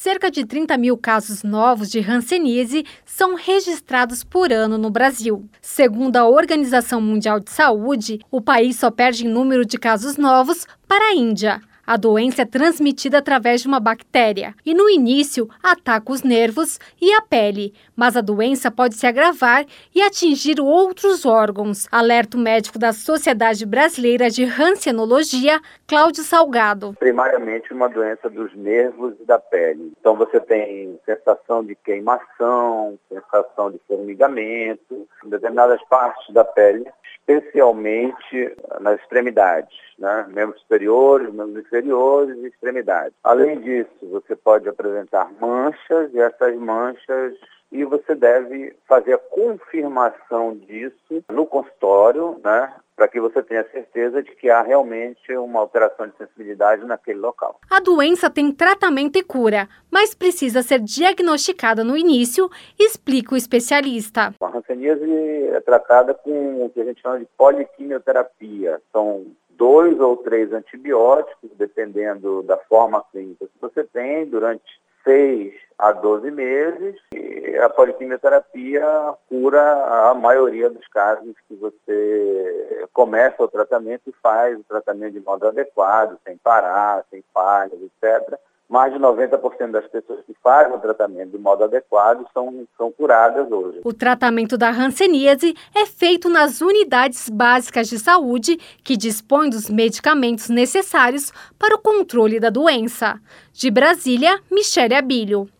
Cerca de 30 mil casos novos de hanseníase são registrados por ano no Brasil. Segundo a Organização Mundial de Saúde, o país só perde em número de casos novos para a Índia. A doença é transmitida através de uma bactéria e, no início, ataca os nervos e a pele, mas a doença pode se agravar e atingir outros órgãos, alerta o médico da Sociedade Brasileira de Hansenologia, Cláudio Salgado. Primariamente uma doença dos nervos e da pele. Então você tem sensação de queimação, sensação de formigamento em determinadas partes da pele, especialmente nas extremidades, né? Membros superiores, membros inferiores e extremidades. Além disso, você pode apresentar manchas e você deve fazer a confirmação disso no consultório, né? Para que você tenha certeza de que há realmente uma alteração de sensibilidade naquele local. A doença tem tratamento e cura, mas precisa ser diagnosticada no início, explica o especialista. A hanseníase é tratada com o que a gente chama de poliquimioterapia. São 2 ou 3 antibióticos, dependendo da forma clínica que você tem, durante 6 a 12 meses, e a poliquimioterapia cura a maioria dos casos que você começa o tratamento e faz o tratamento de modo adequado, sem parar, sem falhas, etc. Mais de 90% das pessoas que fazem o tratamento de modo adequado são curadas hoje. O tratamento da hanseníase é feito nas unidades básicas de saúde, que dispõem dos medicamentos necessários para o controle da doença. De Brasília, Michele Abílio.